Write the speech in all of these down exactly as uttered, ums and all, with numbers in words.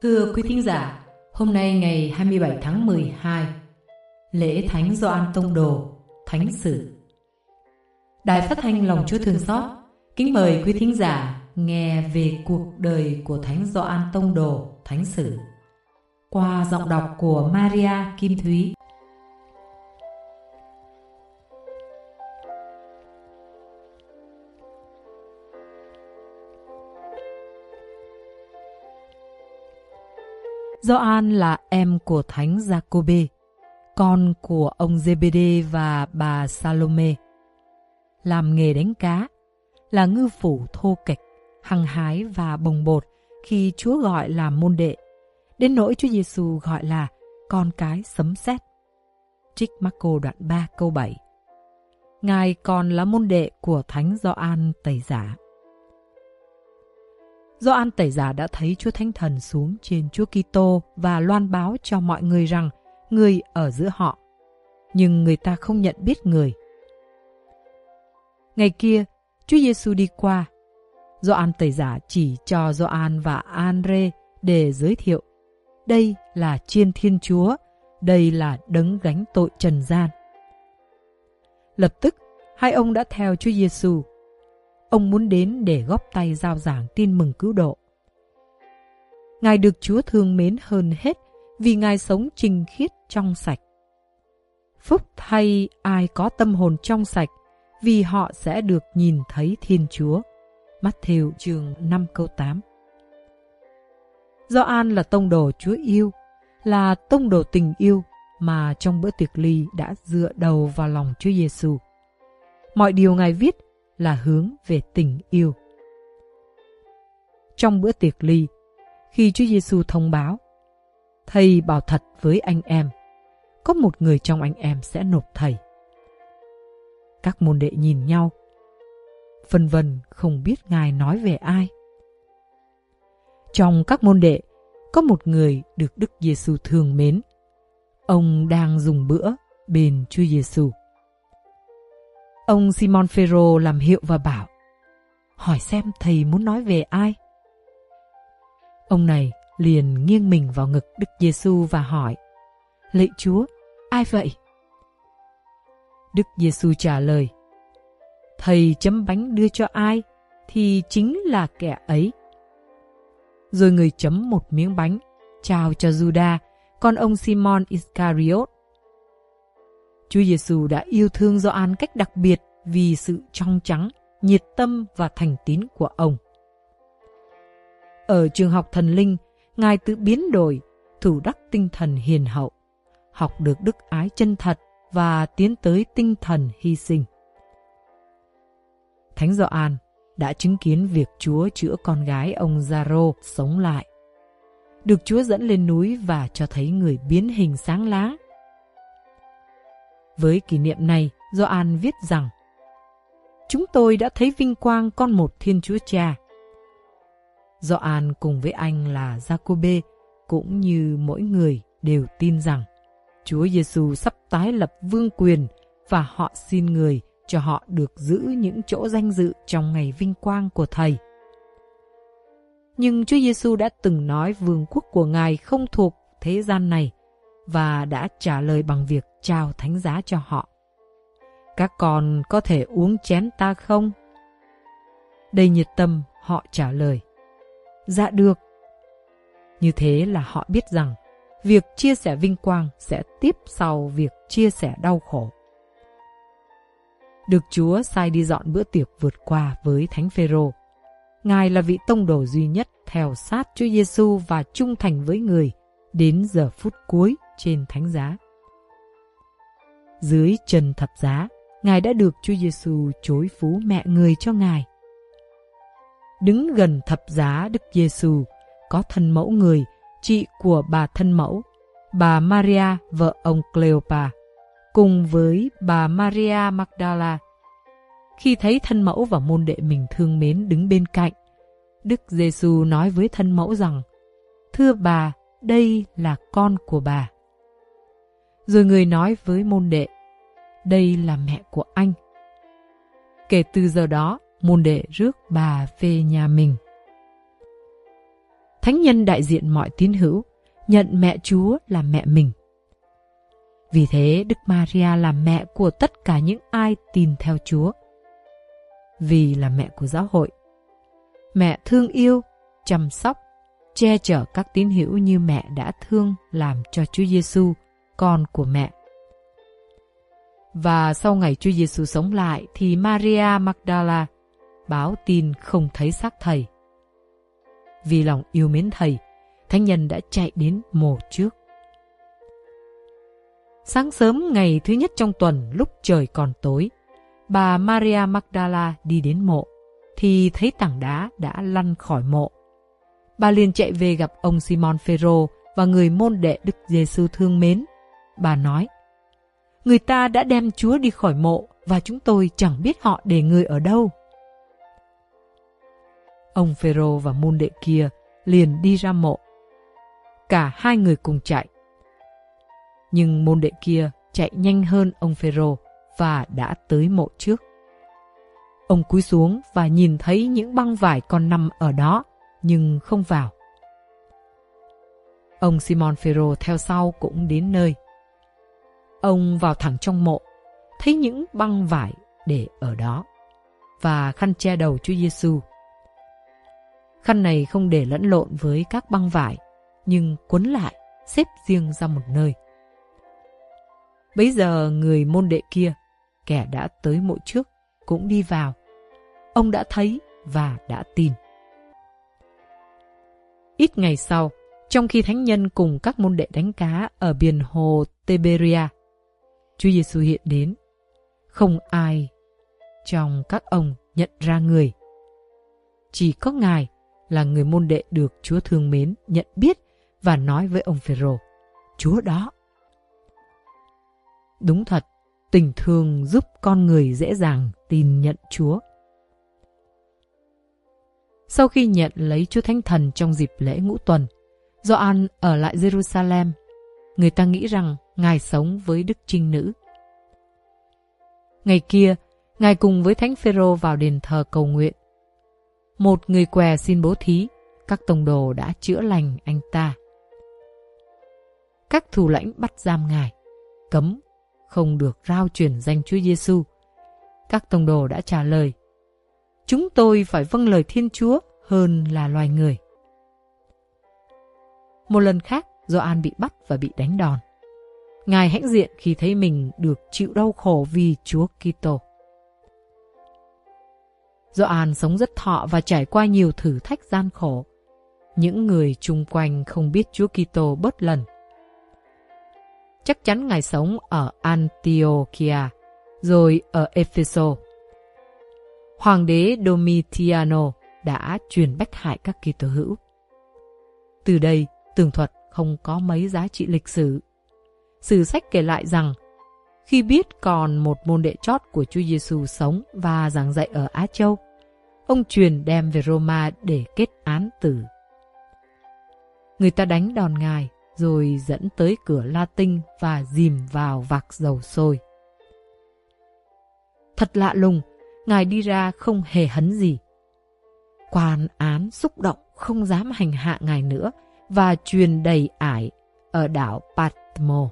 Thưa quý thính giả, hôm nay ngày hai mươi bảy tháng mười hai, lễ Thánh Gioan Tông Đồ, Thánh Sử. Đài Phát thanh Lòng Chúa Thương Xót kính mời quý thính giả nghe về cuộc đời của Thánh Gioan Tông Đồ, Thánh Sử qua giọng đọc của Maria Kim Thúy. Gioan là em của Thánh Giacôbê, con của ông Giê-bê-đê và bà Salome. Làm nghề đánh cá, là ngư phủ thô kệch, hăng hái và bồng bột khi Chúa gọi là môn đệ, đến nỗi Chúa Giêsu gọi là con cái sấm sét. Trích Mác-cô đoạn ba câu bảy. Ngài còn là môn đệ của Thánh Gioan Tẩy Giả. Gioan Tẩy Giả đã thấy Chúa Thánh Thần xuống trên Chúa Kitô và loan báo cho mọi người rằng người ở giữa họ, nhưng người ta không nhận biết người. Ngày kia, Chúa Giêsu đi qua. Gioan Tẩy Giả chỉ cho Gioan và An-rê để giới thiệu: đây là Chiên Thiên Chúa, đây là đấng gánh tội trần gian. Lập tức, hai ông đã theo Chúa Giêsu. Ông muốn đến để góp tay rao giảng tin mừng cứu độ. Ngài được Chúa thương mến hơn hết vì Ngài sống trinh khiết trong sạch. Phúc thay ai có tâm hồn trong sạch, vì họ sẽ được nhìn thấy Thiên Chúa. Mát-thêu chương năm câu tám. Gioan là tông đồ Chúa yêu, là tông đồ tình yêu mà trong bữa tiệc ly đã dựa đầu vào lòng Chúa Giêsu. Mọi điều Ngài viết là hướng về tình yêu. Trong bữa tiệc ly, khi Chúa Giêsu thông báo: Thầy bảo thật với anh em, có một người trong anh em sẽ nộp Thầy. Các môn đệ nhìn nhau, phân vân không biết Ngài nói về ai. Trong các môn đệ, có một người được Đức Giêsu thương mến. Ông đang dùng bữa bên Chúa Giêsu. Ông Simon Phêrô làm hiệu và bảo: hỏi xem Thầy muốn nói về ai. Ông này liền nghiêng mình vào ngực Đức Giêsu và hỏi: lạy Chúa, ai vậy? Đức Giêsu trả lời: Thầy chấm bánh đưa cho ai thì chính là kẻ ấy. Rồi người chấm một miếng bánh, trao cho Giuđa, con ông Simon Iscariot. Chúa Giêsu đã yêu thương Gioan cách đặc biệt vì sự trong trắng, nhiệt tâm và thành tín của ông. Ở trường học thần linh, Ngài tự biến đổi, thủ đắc tinh thần hiền hậu, học được đức ái chân thật và tiến tới tinh thần hy sinh. Thánh Gioan đã chứng kiến việc Chúa chữa con gái ông Gia-rô sống lại, được Chúa dẫn lên núi và cho thấy người biến hình sáng láng. Với kỷ niệm này, Gioan viết rằng: chúng tôi đã thấy vinh quang con một Thiên Chúa Cha. Gioan cùng với anh là Giacôbê cũng như mỗi người đều tin rằng Chúa Giêsu sắp tái lập vương quyền và họ xin người cho họ được giữ những chỗ danh dự trong ngày vinh quang của Thầy. Nhưng Chúa Giêsu đã từng nói vương quốc của Ngài không thuộc thế gian này và đã trả lời bằng việc trao thánh giá cho họ. Các con có thể uống chén ta không? Đầy nhiệt tâm họ trả lời: dạ được. Như thế là họ biết rằng việc chia sẻ vinh quang sẽ tiếp sau việc chia sẻ đau khổ. Được Chúa sai đi dọn bữa tiệc vượt qua với Thánh Phêrô. Ngài là vị tông đồ duy nhất theo sát Chúa Giêsu và trung thành với người đến giờ phút cuối trên thánh giá. Dưới trần thập giá, Ngài đã được Chúa Giêsu chối phú mẹ người cho Ngài. Đứng gần thập giá Đức Giêsu có thân mẫu người, chị của bà thân mẫu, bà Maria vợ ông Cleopa, cùng với bà Maria Magdala. Khi thấy thân mẫu và môn đệ mình thương mến đứng bên cạnh, Đức Giêsu nói với thân mẫu rằng: thưa bà, đây là con của bà. Rồi người nói với môn đệ: đây là mẹ của anh. Kể từ giờ đó, môn đệ rước bà về nhà mình. thánh nhân đại diện mọi tín hữu, nhận mẹ Chúa là mẹ mình. Vì thế, Đức Maria là mẹ của tất cả những ai tin theo Chúa. Vì là mẹ của giáo hội, mẹ thương yêu, chăm sóc, che chở các tín hữu như mẹ đã thương làm cho Chúa Giêsu, con của mẹ. Và sau ngày Chúa Giêsu sống lại thì Maria Magdala báo tin không thấy xác thầy. Vì lòng yêu mến thầy, thánh nhân đã chạy đến mộ trước. Sáng sớm ngày thứ nhất trong tuần, lúc trời còn tối, bà Maria Magdala đi đến mộ thì thấy tảng đá đã lăn khỏi mộ. Bà liền chạy về gặp ông Simon Phêrô và người môn đệ Đức Giêsu thương mến. Bà nói: người ta đã đem Chúa đi khỏi mộ và chúng tôi chẳng biết họ để người ở đâu. Ông Phêrô và môn đệ kia liền đi ra mộ. Cả hai người cùng chạy. Nhưng môn đệ kia chạy nhanh hơn ông Phêrô và đã tới mộ trước. Ông cúi xuống và nhìn thấy những băng vải còn nằm ở đó, nhưng không vào. Ông Simon Phêrô theo sau cũng đến nơi. Ông vào thẳng trong mộ, thấy những băng vải để ở đó và khăn che đầu Chúa Giêsu. Khăn này không để lẫn lộn với các băng vải, nhưng quấn lại, xếp riêng ra một nơi. Bấy giờ người môn đệ kia, kẻ đã tới mộ trước, cũng đi vào. Ông đã thấy và đã tin. Ít ngày sau, trong khi thánh nhân cùng các môn đệ đánh cá ở biển hồ Tiberia, Chúa Giêsu hiện đến. Không ai trong các ông nhận ra người. Chỉ có Ngài là người môn đệ được Chúa thương mến nhận biết và nói với ông Phêrô: Chúa đó. Đúng thật, tình thương giúp con người dễ dàng tin nhận Chúa. Sau khi nhận lấy Chúa Thánh Thần trong dịp lễ Ngũ Tuần, Gioan ở lại Jerusalem. Người ta nghĩ rằng Ngài sống với Đức Trinh Nữ. Ngày kia, Ngài cùng với Thánh Phêrô vào đền thờ cầu nguyện. Một người què xin bố thí, các tông đồ đã chữa lành anh ta. Các thủ lãnh bắt giam Ngài, cấm không được rao truyền danh Chúa Giêsu. Các tông đồ đã trả lời: chúng tôi phải vâng lời Thiên Chúa hơn là loài người. Một lần khác, Gioan bị bắt và bị đánh đòn. Ngài hãnh diện khi thấy mình được chịu đau khổ vì Chúa Kitô. Gioan sống rất thọ và trải qua nhiều thử thách gian khổ. Những người chung quanh không biết Chúa Kitô bớt lần. Chắc chắn Ngài sống ở Antiochia, rồi ở Epheso. Hoàng đế Domitiano đã truyền bách hại các Kitô hữu. Từ đây, tường thuật không có mấy giá trị lịch sử. Sử sách kể lại rằng, khi biết còn một môn đệ chót của Chúa Giêsu sống và giảng dạy ở Á Châu, ông truyền đem về Roma để kết án tử. Người ta đánh đòn Ngài, rồi dẫn tới cửa La Tinh và dìm vào vạc dầu sôi. Thật lạ lùng, Ngài đi ra không hề hấn gì. Quan án xúc động không dám hành hạ Ngài nữa và truyền đầy ải ở đảo Patmo.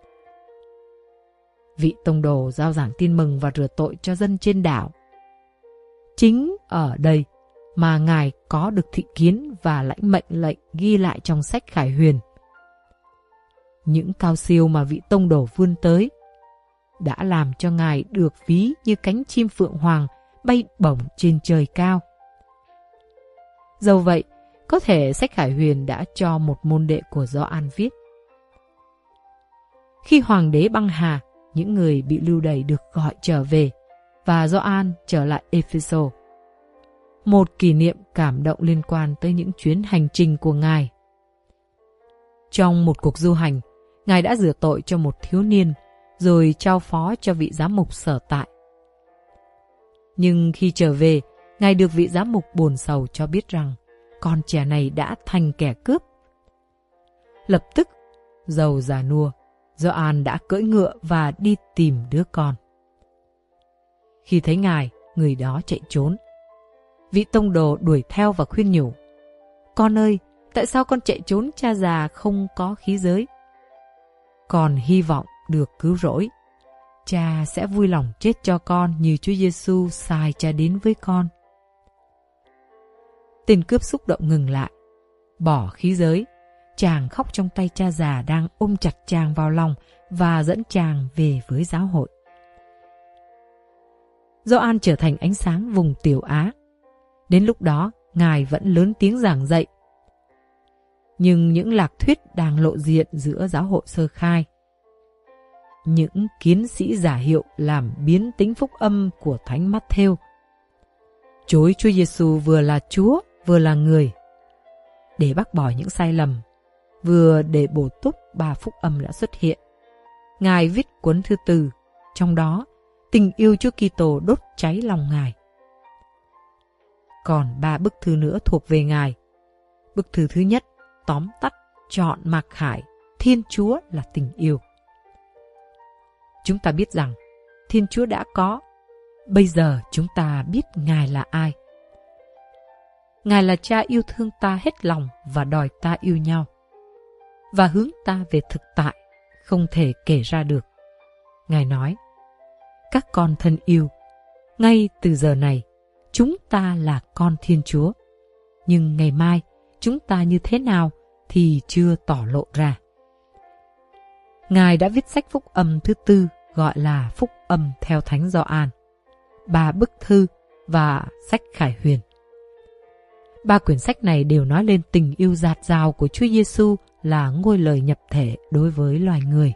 Vị tông đồ rao giảng tin mừng và rửa tội cho dân trên đảo. Chính ở đây mà Ngài có được thị kiến và lãnh mệnh lệnh ghi lại trong sách Khải Huyền. Những cao siêu mà vị tông đồ vươn tới đã làm cho Ngài được ví như cánh chim phượng hoàng bay bổng trên trời cao. Dẫu vậy, có thể sách Khải Huyền đã cho một môn đệ của Gioan viết. Khi hoàng đế băng hà, những người bị lưu đày được gọi trở về và Gioan trở lại Epheso. Một kỷ niệm cảm động liên quan tới những chuyến hành trình của Ngài. Trong một cuộc du hành, Ngài đã rửa tội cho một thiếu niên, rồi trao phó cho vị giám mục sở tại. Nhưng khi trở về, Ngài được vị giám mục buồn sầu cho biết rằng con trẻ này đã thành kẻ cướp. Lập tức, giàu già nua, Gioan đã cưỡi ngựa và đi tìm đứa con. Khi thấy Ngài, người đó chạy trốn. Vị tông đồ đuổi theo và khuyên nhủ: Con ơi, Tại sao con chạy trốn cha già không có khí giới? Con hy vọng được cứu rỗi. Cha sẽ vui lòng chết cho con như Chúa Giêsu sai cha đến với con. Tên cướp xúc động ngừng lại. Bỏ khí giới, chàng khóc trong tay cha già đang ôm chặt chàng vào lòng và dẫn chàng về với giáo hội. Gioan trở thành ánh sáng vùng Tiểu Á. Đến lúc đó, Ngài vẫn lớn tiếng giảng dạy. Nhưng những lạc thuyết đang lộ diện giữa giáo hội sơ khai. Những kiến sĩ giả hiệu làm biến tính phúc âm của Thánh Mát-thêu. Chối Chúa Giêsu vừa là Chúa, vừa là người. Để bác bỏ những sai lầm, vừa để bổ túc ba phúc âm đã xuất hiện. Ngài viết cuốn thứ tư, trong đó tình yêu Chúa Kitô đốt cháy lòng Ngài. Còn ba bức thư nữa thuộc về Ngài. Bức thư thứ nhất tóm tắt chọn mặc khải Thiên Chúa là tình yêu. Chúng ta biết rằng Thiên Chúa đã có. Bây giờ chúng ta biết Ngài là ai. Ngài là Cha yêu thương ta hết lòng và đòi ta yêu nhau, và hướng ta về thực tại không thể kể ra được. Ngài nói, các con thân yêu, ngay từ giờ này, chúng ta là con Thiên Chúa. Nhưng ngày mai, chúng ta như thế nào thì chưa tỏ lộ ra. Ngài đã viết sách phúc âm thứ tư gọi là Phúc âm theo Thánh Gioan, ba bức thư và sách Khải Huyền. Ba quyển sách này đều nói lên tình yêu dạt dào của Chúa Giêsu là ngôi lời nhập thể đối với loài người.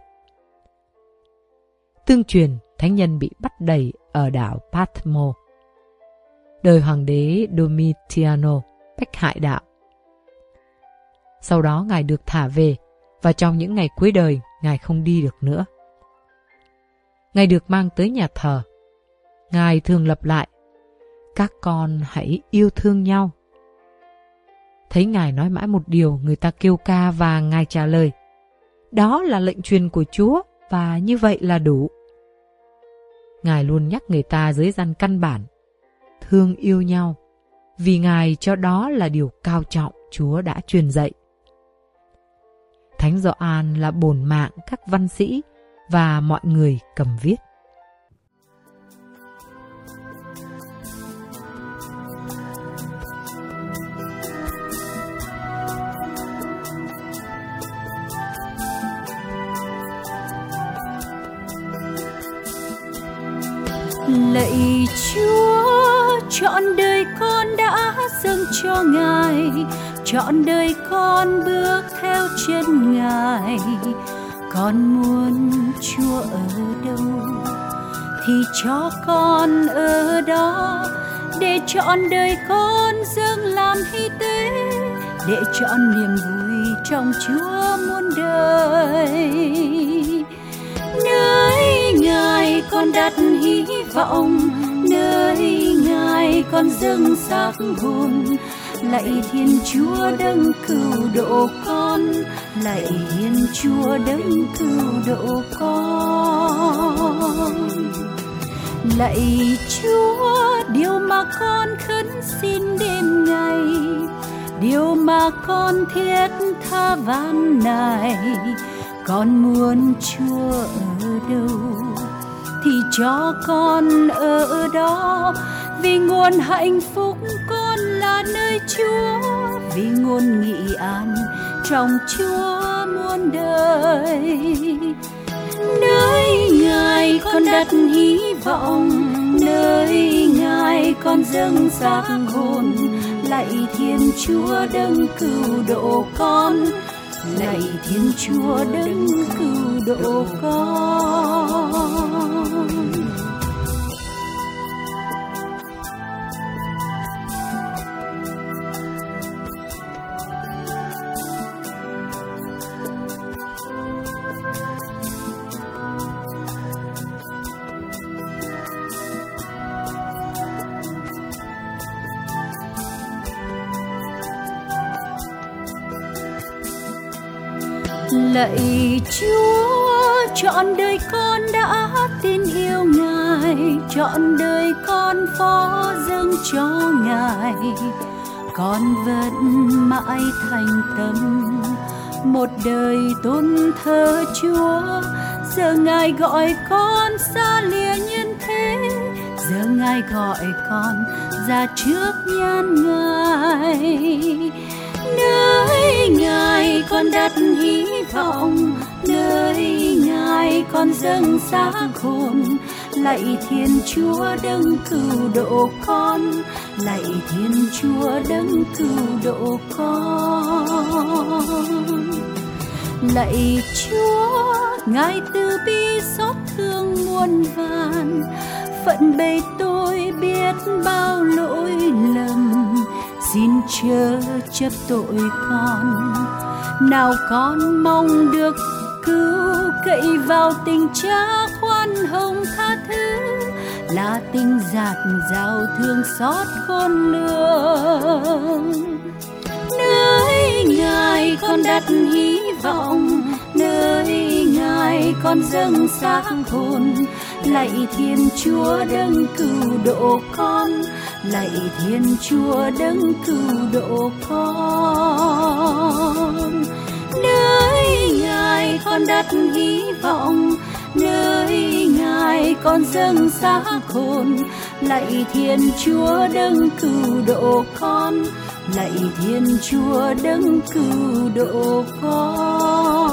Tương truyền, thánh nhân bị bắt đày ở đảo Patmo. Đời hoàng đế Domitiano bách hại đạo. Sau đó Ngài được thả về, và trong những ngày cuối đời, Ngài không đi được nữa. Ngài được mang tới nhà thờ. Ngài thường lặp lại, các con hãy yêu thương nhau. Thấy Ngài nói mãi một điều, người ta kêu ca và Ngài trả lời, đó là lệnh truyền của Chúa và như vậy là đủ. Ngài luôn nhắc người ta dưới răn căn bản, thương yêu nhau, vì Ngài cho đó là điều cao trọng Chúa đã truyền dạy. Thánh Gioan là bổn mạng các văn sĩ và mọi người cầm viết. Lạy Chúa, trọn đời con đã dâng cho Ngài, trọn đời con bước theo chân Ngài. Con muốn Chúa ở đâu thì cho con ở đó, để trọn đời con dâng làm hy tế, để trọn niềm vui trong Chúa muôn đời. Nơi Ngài con đặt hy vọng, nơi Ngài con dâng xác hồn. Lạy Thiên Chúa đấng cứu độ con, lạy Thiên Chúa đấng cứu độ con. Lạy Chúa, điều mà con khấn xin đêm ngày, điều mà con thiết tha van nài, con muốn Chúa ở đâu thì cho con ở đó, vì nguồn hạnh phúc con là nơi Chúa, vì nguồn nghị an trong Chúa muôn đời. Nơi Ngài con đặt hy vọng, nơi Ngài con dâng xác hồn. Lạy Thiên Chúa đấng cứu độ con, lạy Thiên Chúa đấng cứu độ con. Lạy Chúa, trọn đời con đã tin yêu Ngài, trọn đời con phó dâng cho Ngài. Con vẫn mãi thành tâm. Một đời tôn thờ Chúa, giờ Ngài gọi con xa lìa nhân thế, giờ Ngài gọi con ra trước nhan Ngài. Nơi Ngài con đặt hy vọng, nơi Ngài con dâng xác hồn. Lạy Thiên Chúa đấng cứu độ con, lạy Thiên Chúa đấng cứu độ con. Lạy Chúa, Ngài từ bi xót thương muôn vàn, phận bề tôi biết bao lỗi lầm, xin chớ chấp tội con. Nào con mong được cứu cậy vào tình Cha khoan hồng tha thứ, là tình dạt dào thương xót khôn lường. Nơi Ngài con đặt hy vọng, nơi Ngài con dâng xác hồn. Lạy Thiên Chúa đấng cứu độ con, lạy Thiên Chúa đấng cứu độ con. Nơi Ngài con đặt hy vọng, nơi Ngài con dâng xác hồn. Lạy Thiên Chúa đấng cứu độ con, lạy Thiên Chúa đấng cứu độ con.